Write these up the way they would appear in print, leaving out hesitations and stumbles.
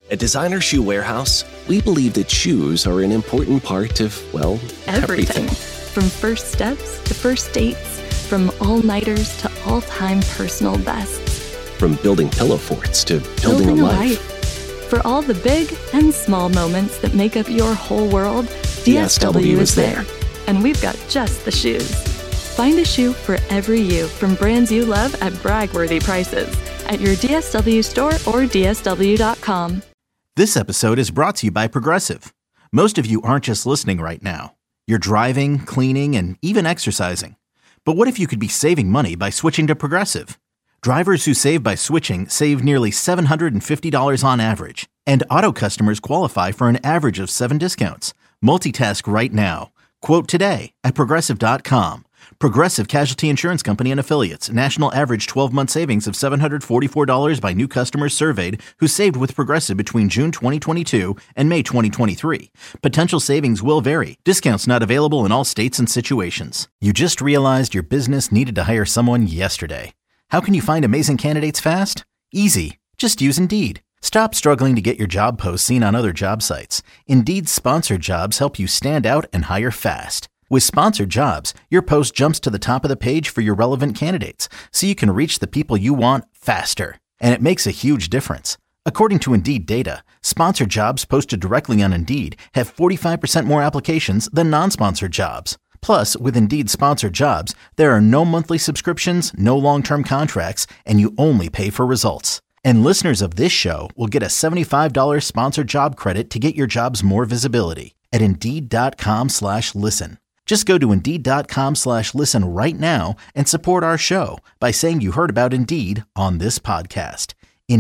At Designer Shoe Warehouse, we believe that shoes are an important part of, well, everything. From first steps to first dates, from all-nighters to all-time personal bests. From building pillow forts to building a life. For all the big and small moments that make up your whole world, DSW is there. And we've got just the shoes. Find a shoe for every you from brands you love at brag-worthy prices at your DSW store or DSW.com. This episode is brought to you by Progressive. Most of you aren't just listening right now. You're driving, cleaning, and even exercising. But what if you could be saving money by switching to Progressive? Drivers who save by switching save nearly $750 on average. And auto customers qualify for an average of 7 discounts. Multitask right now. Quote today at Progressive.com. Progressive Casualty Insurance Company and Affiliates. National average 12-month savings of $744 by new customers surveyed who saved with Progressive between June 2022 and May 2023. Potential savings will vary. Discounts not available in all states and situations. You just realized your business needed to hire someone yesterday. How can you find amazing candidates fast? Easy. Just use Indeed. Stop struggling to get your job posts seen on other job sites. Indeed's sponsored jobs help you stand out and hire fast. With sponsored jobs, your post jumps to the top of the page for your relevant candidates, so you can reach the people you want faster. And it makes a huge difference. According to Indeed data, sponsored jobs posted directly on Indeed have 45% more applications than non-sponsored jobs. Plus, with Indeed sponsored jobs, there are no monthly subscriptions, no long-term contracts, and you only pay for results. And listeners of this show will get a $75 sponsored job credit to get your jobs more visibility at Indeed.com/listen. Just go to Indeed.com/listen right now and support our show by saying you heard about Indeed on this podcast.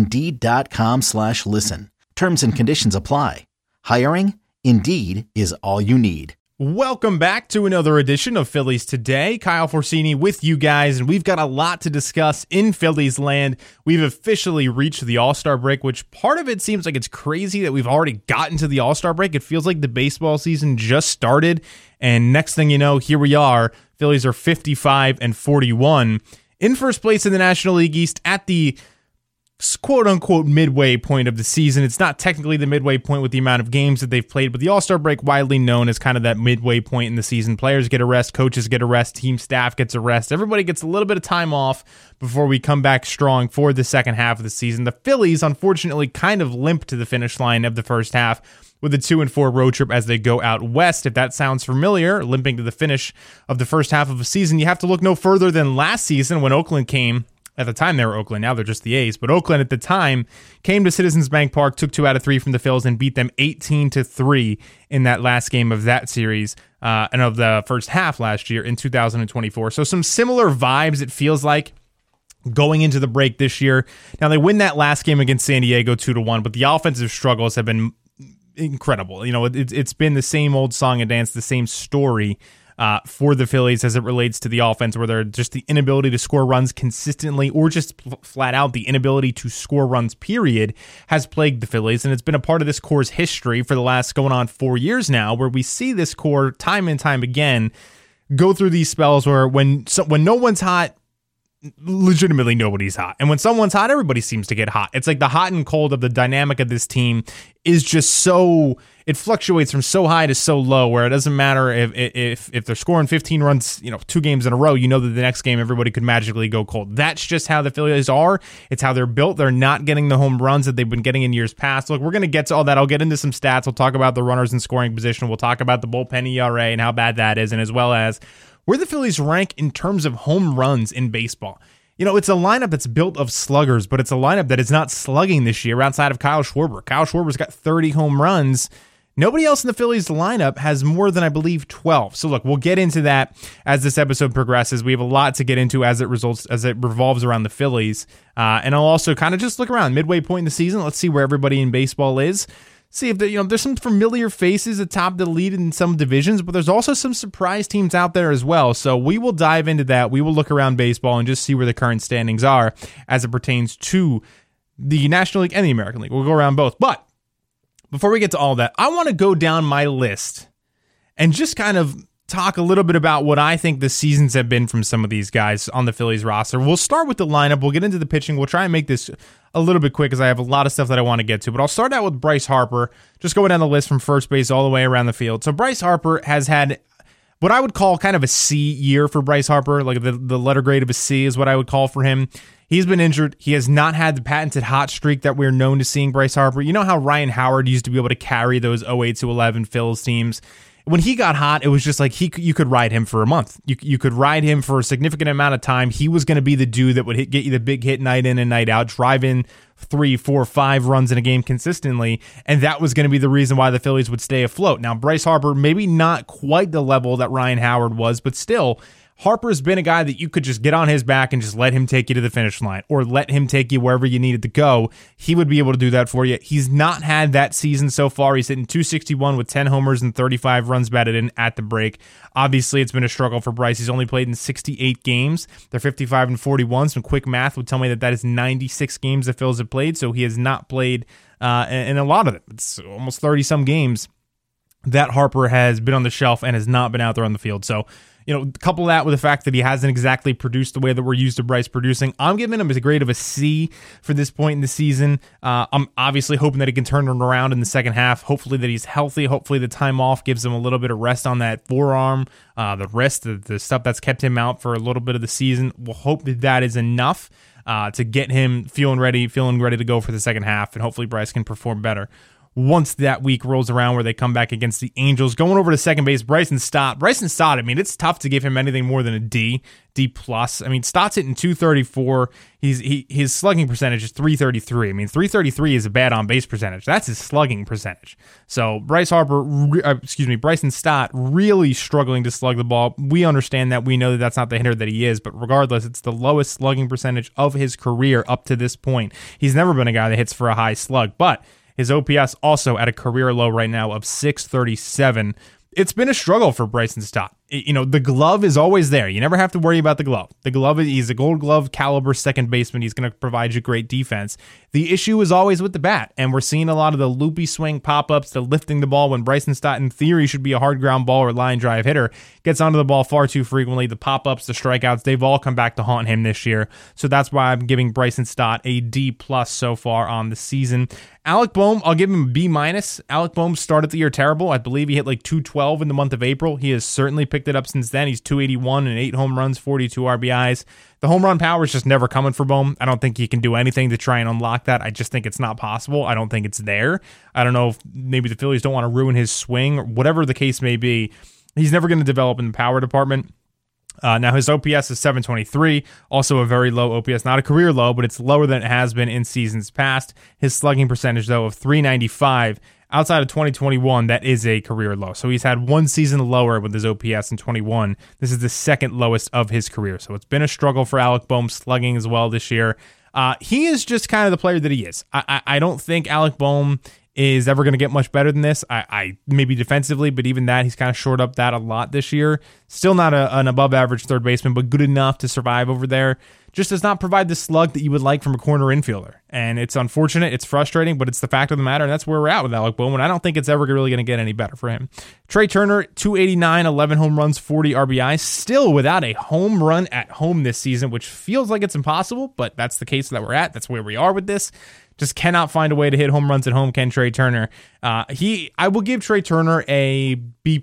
Indeed.com/listen. Terms and conditions apply. Hiring? Indeed is all you need. Welcome back to another edition of Phillies Today. Kyle Forsini with you guys, and we've got a lot to discuss in Phillies land. We've officially reached the All-Star break, which part of it seems like it's crazy that we've already gotten to the All-Star break. It feels like the baseball season just started, and next thing you know, here we are. Phillies are 55-41 in first place in the National League East at the quote-unquote midway point of the season. It's not technically the midway point with the amount of games that they've played, but the All-Star break, widely known as kind of that midway point in the season. Players get a rest, coaches get a rest, team staff gets a rest. Everybody gets a little bit of time off before we come back strong for the second half of the season. The Phillies, unfortunately, kind of limp to the finish line of the first half with a 2-4 road trip as they go out west. If that sounds familiar, limping to the finish of the first half of a season, you have to look no further than last season when Oakland came. At the time, they were Oakland. Now they're just the A's. But Oakland, at the time, came to Citizens Bank Park, took 2 out of 3 from the Phils, and beat them 18-3 in that last game of that series and of the first half last year in 2024. So some similar vibes, it feels like, going into the break this year. Now, they win that last game against San Diego 2-1, but the offensive struggles have been incredible. You know, it's been the same old song and dance, the same story for the Phillies as it relates to the offense, where they're just the inability to score runs consistently, or just flat out the inability to score runs, period, has plagued the Phillies. And it's been a part of this core's history for the last going on 4 years now, where we see this core time and time again go through these spells where when no one's hot, legitimately nobody's hot. And when someone's hot, everybody seems to get hot. It's like the hot and cold of the dynamic of this team is just so, it fluctuates from so high to so low, where it doesn't matter if they're scoring 15 runs, 2 games in a row, that the next game everybody could magically go cold. That's just how the Phillies are. It's how they're built. They're not getting the home runs that they've been getting in years past. Look, we're going to get to all that. I'll get into some stats. We'll talk about the runners in scoring position. We'll talk about the bullpen ERA and how bad that is, and as well as where the Phillies rank in terms of home runs in baseball. It's a lineup that's built of sluggers, but it's a lineup that is not slugging this year outside of Kyle Schwarber. Kyle Schwarber's got 30 home runs. Nobody else in the Phillies lineup has more than, I believe, 12. So look, we'll get into that as this episode progresses. We have a lot to get into as it revolves around the Phillies. And I'll also kind of just look around midway point in the season. Let's see where everybody in baseball is. See if there's some familiar faces atop the lead in some divisions, but there's also some surprise teams out there as well. So we will dive into that. We will look around baseball and just see where the current standings are as it pertains to the National League and the American League. We'll go around both. But before we get to all that, I want to go down my list and just kind of talk a little bit about what I think the seasons have been from some of these guys on the Phillies roster. We'll start with the lineup. We'll get into the pitching. We'll try and make this a little bit quick because I have a lot of stuff that I want to get to. But I'll start out with Bryce Harper, just going down the list from first base all the way around the field. So Bryce Harper has had what I would call kind of a C year for Bryce Harper. Like the letter grade of a C is what I would call for him. He's been injured. He has not had the patented hot streak that we're known to seeing Bryce Harper. You know how Ryan Howard used to be able to carry those 08 to 11 Phils teams? When he got hot, it was just like you could ride him for a month. You could ride him for a significant amount of time. He was going to be the dude that would get you the big hit night in and night out, drive in 3, 4, 5 runs in a game consistently, and that was going to be the reason why the Phillies would stay afloat. Now, Bryce Harper, maybe not quite the level that Ryan Howard was, but still, Harper's been a guy that you could just get on his back and just let him take you to the finish line or let him take you wherever you needed to go. He would be able to do that for you. He's not had that season so far. He's hitting .261 with 10 homers and 35 runs batted in at the break. Obviously, it's been a struggle for Bryce. He's only played in 68 games. They're 55-41. Some quick math would tell me that is 96 games the Phils have played, so he has not played in a lot of them. It's almost 30-some games that Harper has been on the shelf and has not been out there on the field. So, couple that with the fact that he hasn't exactly produced the way that we're used to Bryce producing. I'm giving him a grade of a C for this point in the season. I'm obviously hoping that he can turn it around in the second half. Hopefully that he's healthy. Hopefully the time off gives him a little bit of rest on that forearm, the wrist, the stuff that's kept him out for a little bit of the season. We'll hope that is enough to get him feeling ready to go for the second half, and hopefully Bryce can perform better once that week rolls around where they come back against the Angels. Going over to second base, Bryson Stott. I mean, it's tough to give him anything more than a D+. I mean, Stott's hitting .234. His slugging percentage is .333. I mean, .333 is a bad on-base percentage. That's his slugging percentage. So Bryson Stott really struggling to slug the ball. We understand that. We know that that's not the hitter that he is, but regardless, it's the lowest slugging percentage of his career up to this point. He's never been a guy that hits for a high slug, but his OPS also at a career low right now of .637. It's been a struggle for Bryson Stott. The glove is always there. You never have to worry about the glove. The glove, he's a Gold Glove caliber second baseman. He's going to provide you great defense. The issue is always with the bat, and we're seeing a lot of the loopy swing pop-ups to lifting the ball when Bryson Stott, in theory, should be a hard ground ball or line drive hitter, gets onto the ball far too frequently. The pop-ups, the strikeouts, they've all come back to haunt him this year. So that's why I'm giving Bryson Stott a D+ so far on the season. Alec Bohm, I'll give him a B-. Alec Bohm started the year terrible. I believe he hit like .212 in the month of April. He has certainly picked it up since then. He's .281 and 8 home runs, 42 RBIs. The home run power is just never coming for Bohm. I don't think he can do anything to try and unlock that. I just think it's not possible. I don't think it's there. I don't know if maybe the Phillies don't want to ruin his swing or whatever the case may be. He's never going to develop in the power department. Now his OPS is .723, also a very low OPS, not a career low, but it's lower than it has been in seasons past. His slugging percentage, though, of .395, outside of 2021, that is a career low. So he's had one season lower with his OPS in 21. This is the second lowest of his career. So it's been a struggle for Alec Bohm slugging as well this year. He is just kind of the player that he is. I don't think Alec Bohm is ever going to get much better than this. I maybe defensively, but even that, he's kind of shored up that a lot this year. Still not an above average third baseman, but good enough to survive over there. Just does not provide the slug that you would like from a corner infielder. And it's unfortunate, it's frustrating, but it's the fact of the matter, and that's where we're at with Alec Bohm, and I don't think it's ever really going to get any better for him. Trey Turner, .289, 11 home runs, 40 RBIs, still without a home run at home this season, which feels like it's impossible, but that's the case that we're at. That's where we are with this. Just cannot find a way to hit home runs at home, can Trey Turner. I will give Trey Turner a B+.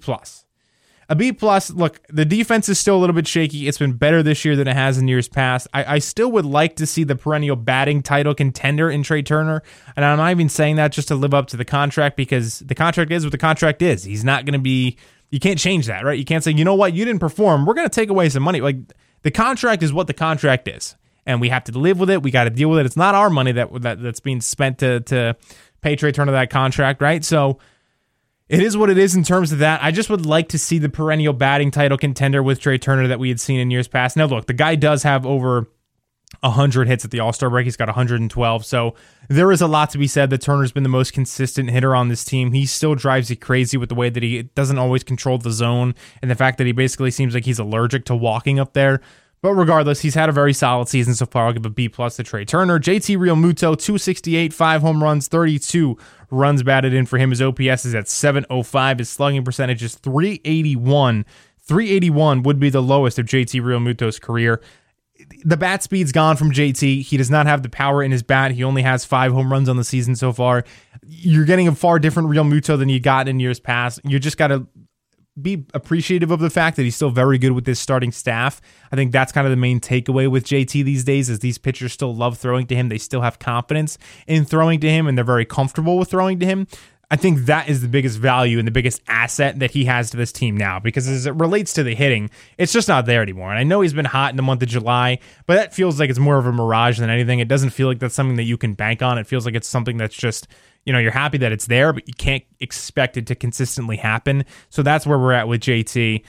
A B+, look, the defense is still a little bit shaky. It's been better this year than it has in years past. I still would like to see the perennial batting title contender in Trey Turner, and I'm not even saying that just to live up to the contract, because the contract is what the contract is. He's not going to be, you can't change that, right? You can't say, you know what, you didn't perform, we're going to take away some money. Like, the contract is what the contract is, and we have to live with it. We got to deal with it. It's not our money that's being spent to pay Trey Turner that contract, right? So it is what it is in terms of that. I just would like to see the perennial batting title contender with Trey Turner that we had seen in years past. Now, look, the guy does have over 100 hits at the All-Star break. He's got 112. So there is a lot to be said that Turner's been the most consistent hitter on this team. He still drives you crazy with the way that he doesn't always control the zone, and the fact that he basically seems like he's allergic to walking up there. But regardless, he's had a very solid season so far. I'll give a B+ to Trey Turner. JT Realmuto, 268, 5 home runs, 32 runs batted in for him. His OPS is at 705. His slugging percentage is 381, 381 would be the lowest of JT Realmuto's career. The bat speed's gone from JT. He does not have the power in his bat. He only has 5 home runs on the season so far. You're getting a far different Realmuto than you got in years past. You just got to be appreciative of the fact that he's still very good with this starting staff. I think that's kind of the main takeaway with JT these days, is these pitchers still love throwing to him. They still have confidence in throwing to him, and they're very comfortable with throwing to him. I think that is the biggest value and the biggest asset that he has to this team now, because as it relates to the hitting, it's just not there anymore. And I know he's been hot in the month of July, but that feels like it's more of a mirage than anything. It doesn't feel like that's something that you can bank on. It feels like it's something that's just, you're happy that it's there, but you can't expect it to consistently happen. So that's where we're at with JT.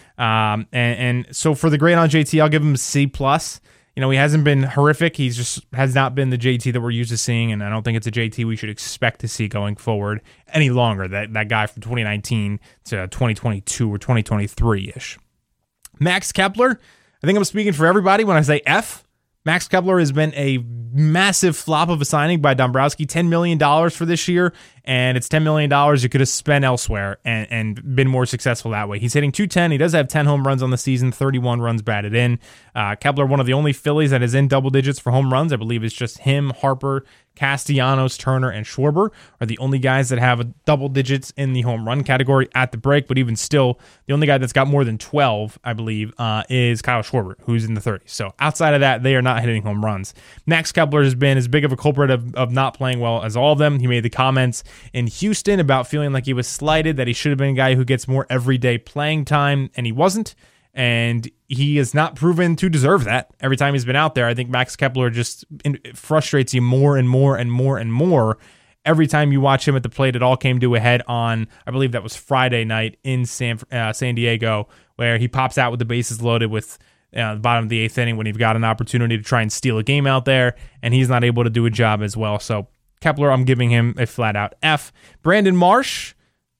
And so for the grade on JT, I'll give him a C+. He hasn't been horrific. He's just has not been the JT that we're used to seeing, and I don't think it's a JT we should expect to see going forward any longer. That guy from 2019 to 2022 or 2023-ish. Max Kepler, I think I'm speaking for everybody when I say F. Max Kepler has been a massive flop of a signing by Dombrowski. $10 million for this year, and it's $10 million you could have spent elsewhere and been more successful that way. He's hitting .210. He does have 10 home runs on the season, 31 runs batted in. Kepler, one of the only Phillies that is in double digits for home runs. I believe it's just him, Harper, Castellanos, Turner, and Schwarber are the only guys that have a double digits in the home run category at the break. But even still, the only guy that's got more than 12, I believe, is Kyle Schwarber, who's in the 30s. So outside of that, they are not hitting home runs. Max Kepler has been as big of a culprit of not playing well as all of them. He made the comments in Houston about feeling like he was slighted, that he should have been a guy who gets more everyday playing time, and he wasn't. And he has not proven to deserve that every time he's been out there. I think Max Kepler just frustrates you more and more and more and more every time you watch him at the plate. It all came to a head on, I believe that was Friday night in San Diego, where he pops out with the bases loaded with the bottom of the 8th inning when you've got an opportunity to try and steal a game out there, and he's not able to do a job as well. So Kepler, I'm giving him a flat-out F. Brandon Marsh,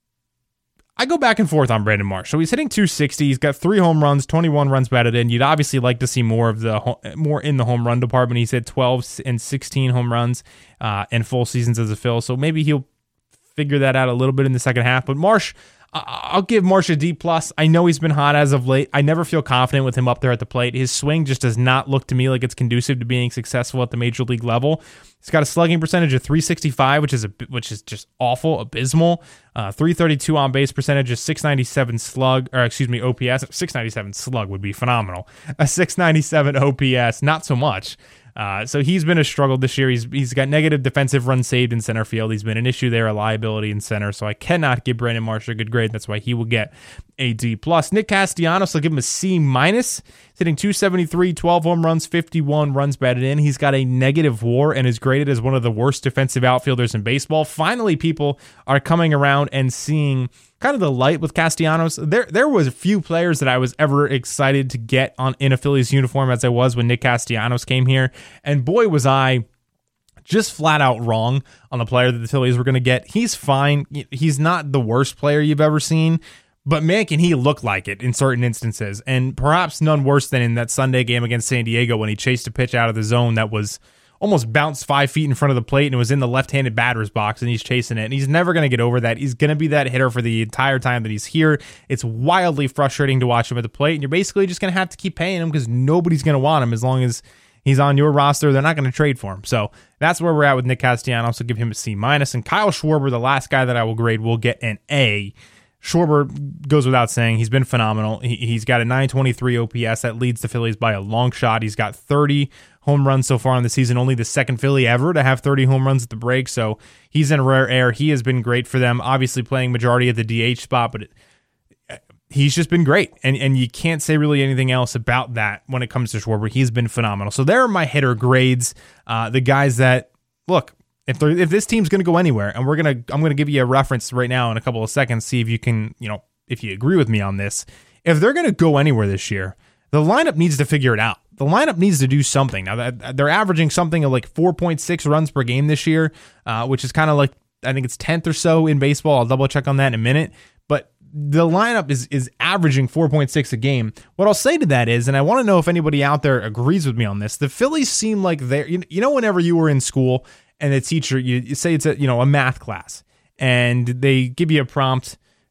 I go back and forth on Brandon Marsh. So he's hitting .260. He's got 3 home runs, 21 runs batted in. You'd obviously like to see more in the home run department. He's hit 12 and 16 home runs in full seasons as a Phil. So maybe he'll figure that out a little bit in the second half. But Marsh, I'll give Marsh a D+. I know he's been hot as of late. I never feel confident with him up there at the plate. His swing just does not look to me like it's conducive to being successful at the major league level. He's got a slugging percentage of .365, which is just awful, abysmal. .332 on base percentage, a .697 slug, or excuse me, OPS. .697 slug would be phenomenal. A .697 OPS, not so much. So he's been a struggle this year. He's got negative defensive runs saved in center field. He's been an issue there, a liability in center. So I cannot give Brandon Marsh a good grade. That's why he will get a D+. Nick Castellanos, I'll give him a C-. He's hitting .273, 12 home runs, 51 runs batted in. He's got a negative WAR and is graded as one of the worst defensive outfielders in baseball. Finally, people are coming around and seeing kind of the light with Castellanos. There was a few players that I was ever excited to get in a Phillies uniform as I was when Nick Castellanos came here. And boy, was I just flat out wrong on the player that the Phillies were going to get. He's fine. He's not the worst player you've ever seen, but man, can he look like it in certain instances. And perhaps none worse than in that Sunday game against San Diego when he chased a pitch out of the zone that was almost bounced 5 feet in front of the plate and it was in the left-handed batter's box, and he's chasing it. And he's never going to get over that. He's going to be that hitter for the entire time that he's here. It's wildly frustrating to watch him at the plate, and you're basically just going to have to keep paying him because nobody's going to want him as long as he's on your roster. They're not going to trade for him. So that's where we're at with Nick Castellanos. So give him a C-. And Kyle Schwarber, the last guy that I will grade, will get an A. Schwarber goes without saying. He's been phenomenal. He's got a .923 OPS that leads the Phillies by a long shot. He's got 30 home runs so far in the season, only the second Philly ever to have 30 home runs at the break. So he's in rare air. He has been great for them, obviously playing majority at the DH spot, but he's just been great. And you can't say really anything else about that when it comes to Schwarber. He's been phenomenal. So there are my hitter grades. The guys that, look, if this team's going to go anywhere, and I'm going to give you a reference right now in a couple of seconds, see if you can, if you agree with me on this. If they're going to go anywhere this year, the lineup needs to figure it out. The lineup needs to do something. Now, they're averaging something of like 4.6 runs per game this year, which is kind of like, I think it's 10th or so in baseball. I'll double check on that in a minute. But the lineup is averaging 4.6 a game. What I'll say to that is, and I want to know if anybody out there agrees with me on this, the Phillies seem like they're, whenever you were in school and the teacher, you say it's a math class, and they give you a prompt,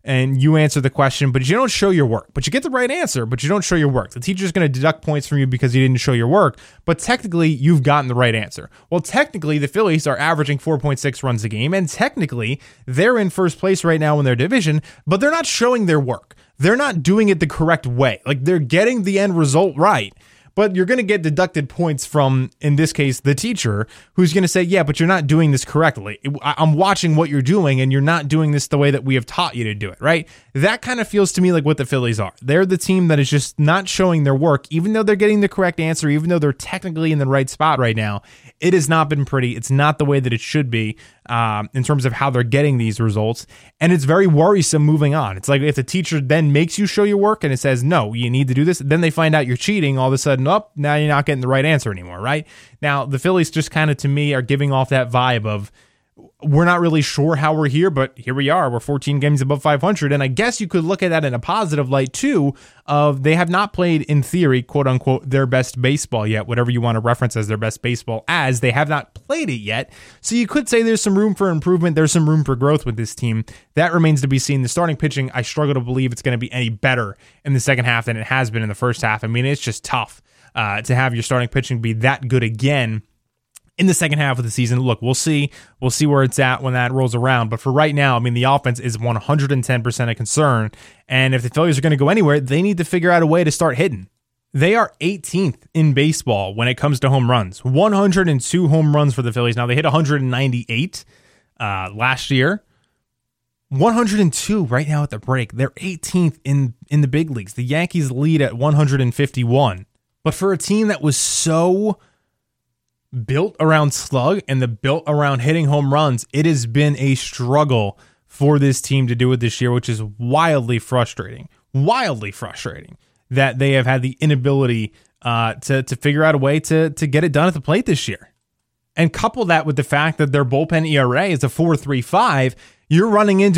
and you answer the question, but you don't show your work. But you get the right answer, but you don't show your work. The teacher's going to deduct points from you because you didn't show your work, but technically you've gotten the right answer. Well, technically the Phillies are averaging 4.6 runs a game, and technically they're in first place right now in their division, but they're not showing their work. They're not doing it the correct way. Like, they're getting the end result right. But you're going to get deducted points from, in this case, the teacher, who's going to say, yeah, but you're not doing this correctly. I'm watching what you're doing, and you're not doing this the way that we have taught you to do it, right? That kind of feels to me like what the Phillies are. They're the team that is just not showing their work, even though they're getting the correct answer, even though they're technically in the right spot right now. It has not been pretty. It's not the way that it should be in terms of how they're getting these results. And it's very worrisome moving on. It's like if the teacher then makes you show your work and it says, no, you need to do this, then they find out you're cheating, all of a sudden, now you're not getting the right answer anymore, right? Now, the Phillies just kind of, to me, are giving off that vibe of, we're not really sure how we're here, but here we are. We're 14 games above 500. And I guess you could look at that in a positive light, too, of they have not played, in theory, quote unquote, their best baseball yet, whatever you want to reference as their best baseball, as they have not played it yet. So you could say there's some room for improvement. There's some room for growth with this team. That remains to be seen. The starting pitching, I struggle to believe it's going to be any better in the second half than it has been in the first half. I mean, it's just tough to have your starting pitching be that good again in the second half of the season. Look, we'll see where it's at when that rolls around. But for right now, I mean, the offense is 110% a concern. And if the Phillies are going to go anywhere, they need to figure out a way to start hitting. They are 18th in baseball when it comes to home runs. 102 home runs for the Phillies. Now, they hit 198 last year. 102 right now at the break. They're 18th in the big leagues. The Yankees lead at 151. But for a team that was so built around slug and built around hitting home runs, it has been a struggle for this team to do it this year, which is wildly frustrating that they have had the inability to figure out a way to get it done at the plate this year. And couple that with the fact that their bullpen ERA is a 4.35, you're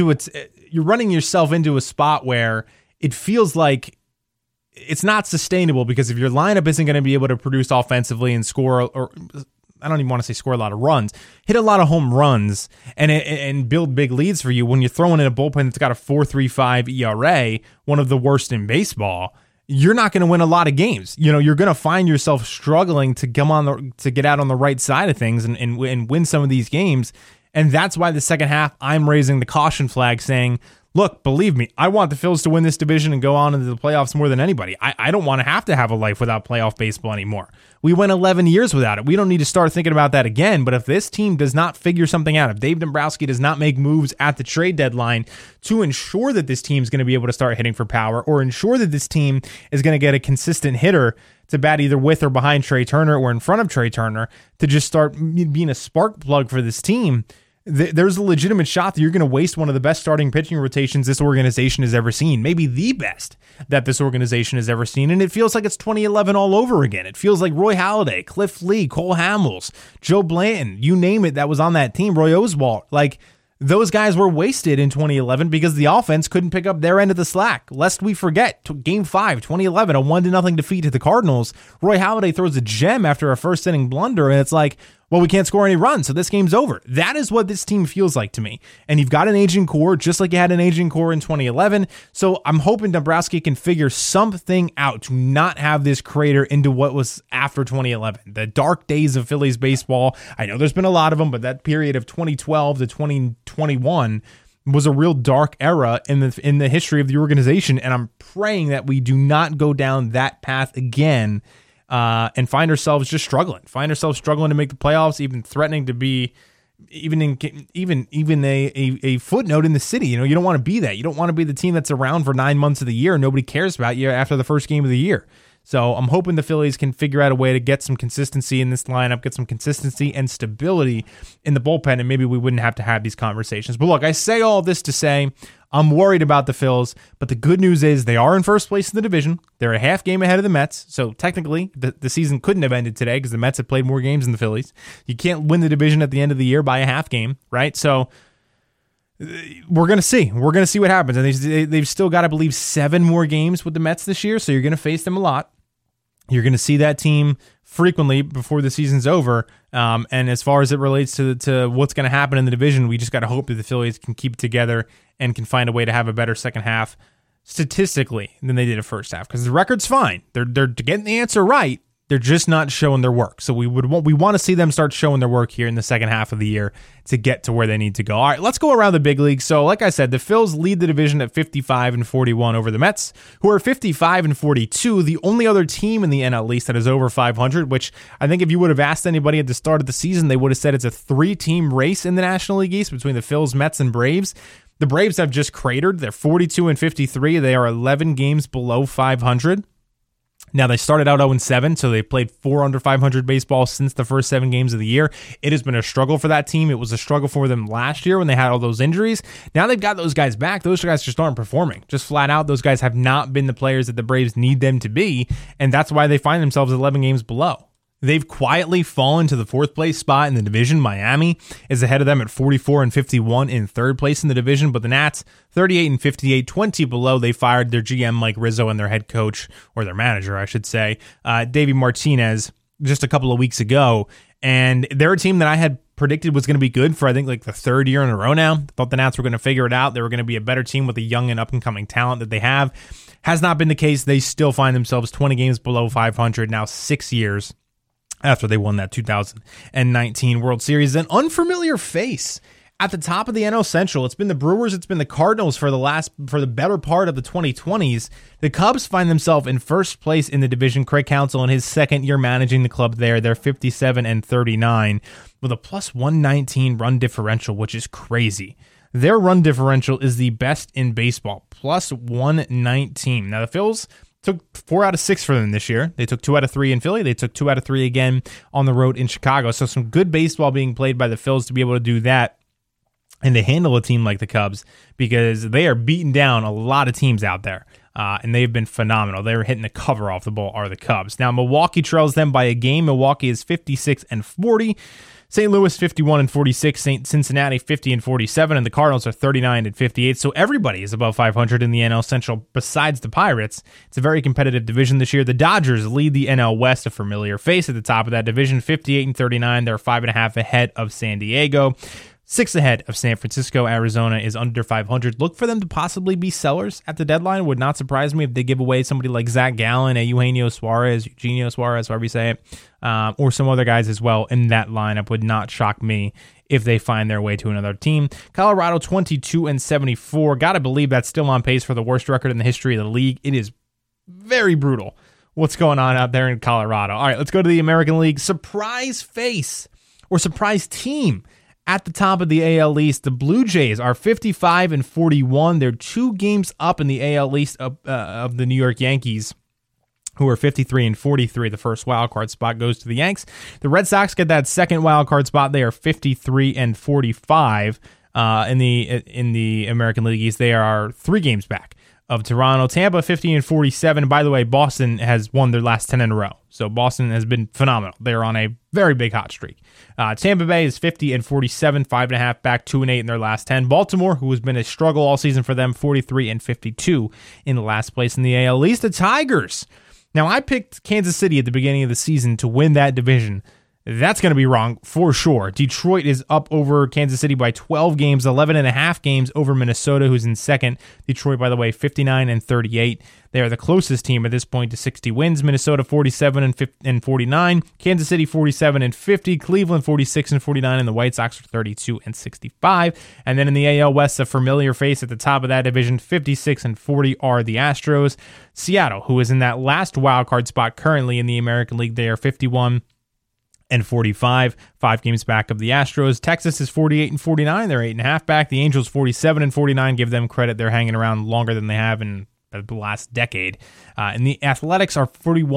running yourself into a spot where it feels like it's not sustainable, because if your lineup isn't going to be able to produce offensively and score, or I don't even want to say score a lot of runs, hit a lot of home runs and build big leads for you, when you're throwing in a bullpen that's got a 4.35 ERA, one of the worst in baseball, you're not going to win a lot of games. You know, you're going to find yourself struggling to get out on the right side of things and win some of these games. And that's why the second half, I'm raising the caution flag, saying, look, believe me, I want the Phils to win this division and go on into the playoffs more than anybody. I don't want to have a life without playoff baseball anymore. We went 11 years without it. We don't need to start thinking about that again. But if this team does not figure something out, if Dave Dombrowski does not make moves at the trade deadline to ensure that this team is going to be able to start hitting for power, or ensure that this team is going to get a consistent hitter to bat either with or behind Trey Turner or in front of Trey Turner to just start being a spark plug for this team, there's a legitimate shot that you're going to waste one of the best starting pitching rotations this organization has ever seen, maybe the best that this organization has ever seen. And it feels like it's 2011 all over again. It feels like Roy Halladay, Cliff Lee, Cole Hamels, Joe Blanton, you name it, that was on that team, Roy Oswalt. Like, those guys were wasted in 2011 because the offense couldn't pick up their end of the slack. Lest we forget, Game 5, 2011, a 1-0 defeat to the Cardinals. Roy Halladay throws a gem after a first inning blunder, and it's like, well, we can't score any runs, so this game's over. That is what this team feels like to me. And you've got an aging core, just like you had an aging core in 2011. So I'm hoping Dombrowski can figure something out to not have this crater into what was after 2011. The dark days of Phillies baseball. I know there's been a lot of them, but that period of 2012 to 2021 was a real dark era in the history of the organization. And I'm praying that we do not go down that path again. And find ourselves just struggling. Find ourselves struggling to make the playoffs, even threatening to be even a footnote in the city. You know, you don't want to be that. You don't want to be the team that's around for 9 months of the year and nobody cares about you after the first game of the year. So I'm hoping the Phillies can figure out a way to get some consistency in this lineup, get some consistency and stability in the bullpen, and maybe we wouldn't have to have these conversations. But look, I say all this to say I'm worried about the Phils, but the good news is they are in first place in the division. They're a half game ahead of the Mets, so technically the season couldn't have ended today because the Mets have played more games than the Phillies. You can't win the division at the end of the year by a half game, right? So we're going to see. We're going to see what happens. And they've still got, I believe, 7 more games with the Mets this year, so you're going to face them a lot. You're going to see that team frequently before the season's over. And as far as it relates to what's going to happen in the division, we just got to hope that the Phillies can keep it together and can find a way to have a better second half statistically than they did a first half, because the record's fine. They're getting the answer right. They're just not showing their work. So we want to see them start showing their work here in the second half of the year to get to where they need to go. All right, let's go around the big league. So like I said, the Phils lead the division at 55-41 over the Mets, who are 55-42, the only other team in the NL East that is over 500, which I think if you would have asked anybody at the start of the season, they would have said it's a 3-team race in the National League East between the Phils, Mets, and Braves. The Braves have just cratered. They're 42-53. They are 11 games below 500. Now, they started out 0-7, so they played 4 under 500 baseball since the first 7 games of the year. It has been a struggle for that team. It was a struggle for them last year when they had all those injuries. Now they've got those guys back. Those guys just aren't performing. Just flat out, those guys have not been the players that the Braves need them to be, and that's why they find themselves 11 games below. They've quietly fallen to the 4th place spot in the division. Miami is ahead of them at 44-51 in 3rd place in the division, but the Nats 38-58, 20 below. They fired their GM Mike Rizzo and their head coach, or their manager, I should say, Davey Martinez, just a couple of weeks ago. And they're a team that I had predicted was going to be good for, I think, like the 3rd year in a row now. Thought the Nats were going to figure it out. They were going to be a better team with the young and up-and-coming talent that they have. Has not been the case. They still find themselves 20 games below 500 now, 6 years after they won that 2019 World Series. An unfamiliar face at the top of the NL Central. It's been the Brewers, it's been the Cardinals for the better part of the 2020s. The Cubs find themselves in 1st place in the division. Craig Counsell in his 2nd year managing the club there. They're 57-39 with a plus 119 run differential, which is crazy. Their run differential is the best in baseball, plus 119. Now the Phils took 4 out of 6 for them this year. They took 2 out of 3 in Philly. They took 2 out of 3 again on the road in Chicago. So some good baseball being played by the Phils to be able to do that and to handle a team like the Cubs, because they are beating down a lot of teams out there. And they've been phenomenal. They're hitting the cover off the ball, are the Cubs. Now, Milwaukee trails them by a game. Milwaukee is 56-40. St. Louis 51-46, Cincinnati 50-47, and the Cardinals are 39-58. So everybody is above 500 in the NL Central besides the Pirates. It's a very competitive division this year. The Dodgers lead the NL West, a familiar face at the top of that division, 58-39. They're 5.5 ahead of San Diego. 6 ahead of San Francisco. Arizona is under 500. Look for them to possibly be sellers at the deadline. Would not surprise me if they give away somebody like Zach Gallen, Eugenio Suarez, however you say it, or some other guys as well in that lineup. Would not shock me if they find their way to another team. Colorado 22-74. Gotta believe that's still on pace for the worst record in the history of the league. It is very brutal what's going on out there in Colorado. All right, let's go to the American League. Surprise face or surprise team at the top of the AL East. The Blue Jays are 55-41. They're 2 games up in the AL East of the New York Yankees, who are 53-43. The first wild card spot goes to the Yanks. The Red Sox get that second wild card spot. They are 53-45 in the American League East. They are 3 games back of Toronto. Tampa 50-47. By the way, Boston has won their last 10 in a row. So Boston has been phenomenal. They're on a very big hot streak. Tampa Bay is 50-47, 5.5 back, 2-8 in their last 10. Baltimore, who has been a struggle all season for them, 43-52 in the last place in the AL East. The Tigers. Now, I picked Kansas City at the beginning of the season to win that division. That's going to be wrong for sure. Detroit is up over Kansas City by 12 games, 11.5 games over Minnesota, who's in second. Detroit, by the way, 59-38. They are the closest team at this point to 60 wins. Minnesota 47-49. Kansas City 47-50. Cleveland 46-49, and the White Sox are 32-65. And then in the AL West, a familiar face at the top of that division, 56-40 are the Astros. Seattle, who is in that last wild card spot currently in the American League, they are 51-45, 5 games back of the Astros. Texas is 48-49. They're 8.5 back. The Angels 47-49. Give them credit. They're hanging around longer than they have in the last decade. And the Athletics are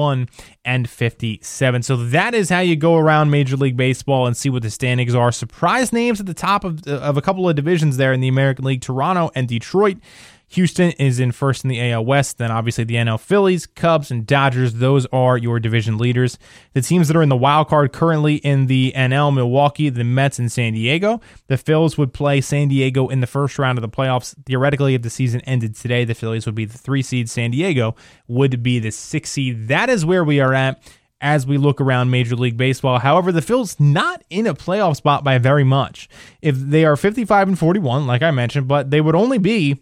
41-57. So that is how you go around Major League Baseball and see what the standings are. Surprise names at the top of a couple of divisions there in the American League. Toronto and Detroit Houston is in first in the AL West. Then obviously the NL Phillies, Cubs, and Dodgers. Those are your division leaders. The teams that are in the wild card currently in the NL, Milwaukee, the Mets, and San Diego. The Phils would play San Diego in the first round of the playoffs. Theoretically, if the season ended today, the Phillies would be the 3 seed. San Diego would be the 6 seed. That is where we are at as we look around Major League Baseball. However, the Phils not in a playoff spot by very much. If they are 55-41, like I mentioned, but they would only be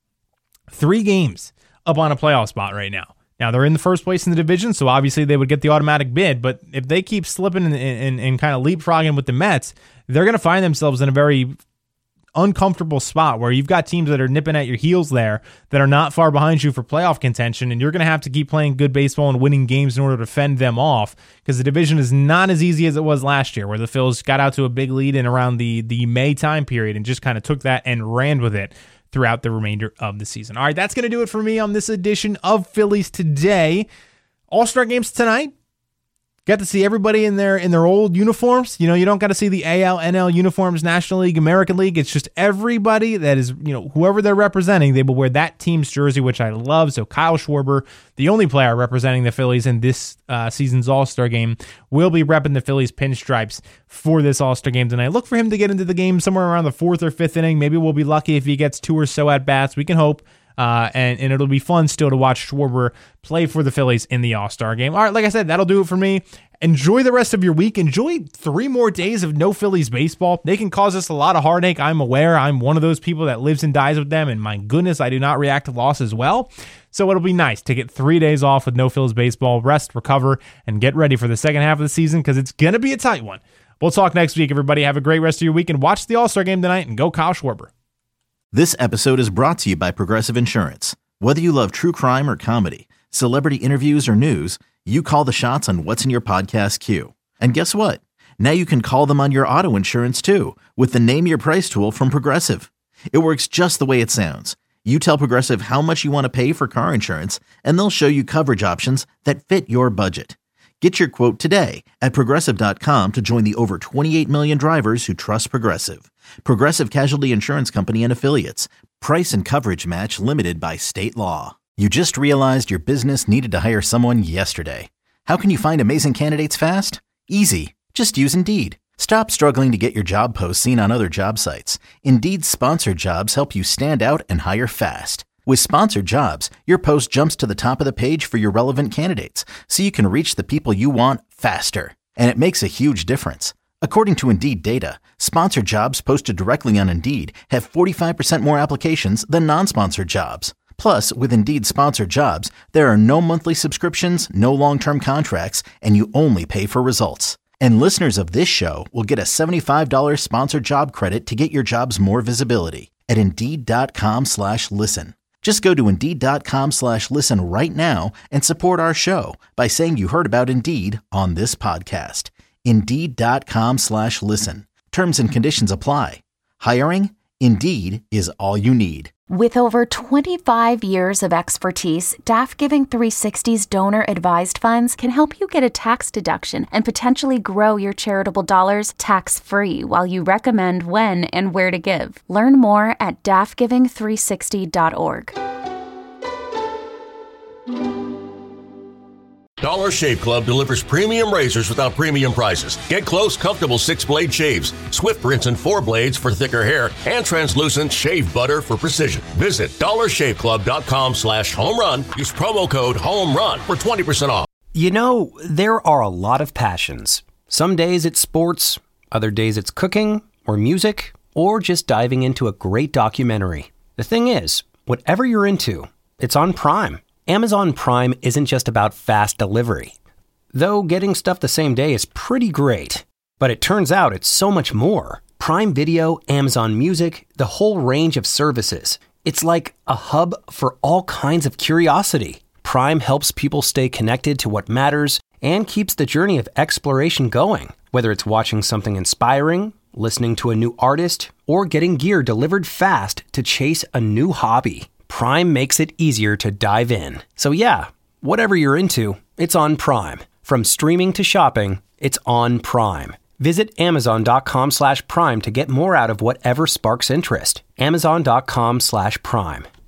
3 games up on a playoff spot right now. Now, they're in the first place in the division, so obviously they would get the automatic bid, but if they keep slipping and kind of leapfrogging with the Mets, they're going to find themselves in a very uncomfortable spot where you've got teams that are nipping at your heels there that are not far behind you for playoff contention, and you're going to have to keep playing good baseball and winning games in order to fend them off, because the division is not as easy as it was last year, where the Phils got out to a big lead in around the May time period and just kind of took that and ran with it throughout the remainder of the season. All right, that's going to do it for me on this edition of Phillies Today. All-Star games tonight. Got to see everybody in their old uniforms. You know, you don't got to see the AL, NL uniforms, National League, American League. It's just everybody that is, you know, whoever they're representing, they will wear that team's jersey, which I love. So Kyle Schwarber, the only player representing the Phillies in this season's All-Star game, will be repping the Phillies pinstripes for this All-Star game tonight. Look for him to get into the game somewhere around the 4th or 5th inning. Maybe we'll be lucky if he gets 2 or so at-bats. We can hope. And it'll be fun still to watch Schwarber play for the Phillies in the All-Star game. All right, like I said, that'll do it for me. Enjoy the rest of your week. Enjoy 3 more days of no Phillies baseball. They can cause us a lot of heartache. I'm aware. I'm one of those people that lives and dies with them, and my goodness, I do not react to loss as well. So it'll be nice to get 3 days off with no Phillies baseball, rest, recover, and get ready for the second half of the season, because it's going to be a tight one. We'll talk next week, everybody. Have a great rest of your week, and watch the All-Star game tonight, and go Kyle Schwarber. This episode is brought to you by Progressive Insurance. Whether you love true crime or comedy, celebrity interviews or news, you call the shots on what's in your podcast queue. And guess what? Now you can call them on your auto insurance too, with the Name Your Price tool from Progressive. It works just the way it sounds. You tell Progressive how much you want to pay for car insurance, and they'll show you coverage options that fit your budget. Get your quote today at Progressive.com to join the over 28 million drivers who trust Progressive. Progressive Casualty Insurance Company and Affiliates. Price and coverage match limited by state law. You just realized your business needed to hire someone yesterday. How can you find amazing candidates fast? Easy. Just use Indeed. Stop struggling to get your job posts seen on other job sites. Indeed's sponsored jobs help you stand out and hire fast. With sponsored jobs, your post jumps to the top of the page for your relevant candidates, so you can reach the people you want faster. And it makes a huge difference. According to Indeed data, sponsored jobs posted directly on Indeed have 45% more applications than non-sponsored jobs. Plus, with Indeed sponsored jobs, there are no monthly subscriptions, no long-term contracts, and you only pay for results. And listeners of this show will get a $75 sponsored job credit to get your jobs more visibility at Indeed.com/listen. Just go to Indeed.com/listen right now and support our show by saying you heard about Indeed on this podcast. Indeed.com/listen. Terms and conditions apply. Hiring? Indeed is all you need. With over 25 years of expertise, DAF Giving 360's donor-advised funds can help you get a tax deduction and potentially grow your charitable dollars tax-free while you recommend when and where to give. Learn more at dafgiving360.org. Dollar Shave Club delivers premium razors without premium prices. Get close, comfortable 6-blade shaves, swift rinse and 4 blades for thicker hair, and translucent shave butter for precision. Visit dollarshaveclub.com/homerun. Use promo code HOMERUN for 20% off. You know, there are a lot of passions. Some days it's sports, other days it's cooking, or music, or just diving into a great documentary. The thing is, whatever you're into, it's on Prime. Amazon Prime isn't just about fast delivery. Though getting stuff the same day is pretty great. But it turns out it's so much more. Prime Video, Amazon Music, the whole range of services. It's like a hub for all kinds of curiosity. Prime helps people stay connected to what matters and keeps the journey of exploration going. Whether it's watching something inspiring, listening to a new artist, or getting gear delivered fast to chase a new hobby. Prime makes it easier to dive in. So yeah, whatever you're into, it's on Prime. From streaming to shopping, it's on Prime. Visit Amazon.com/Prime to get more out of whatever sparks interest. Amazon.com/Prime.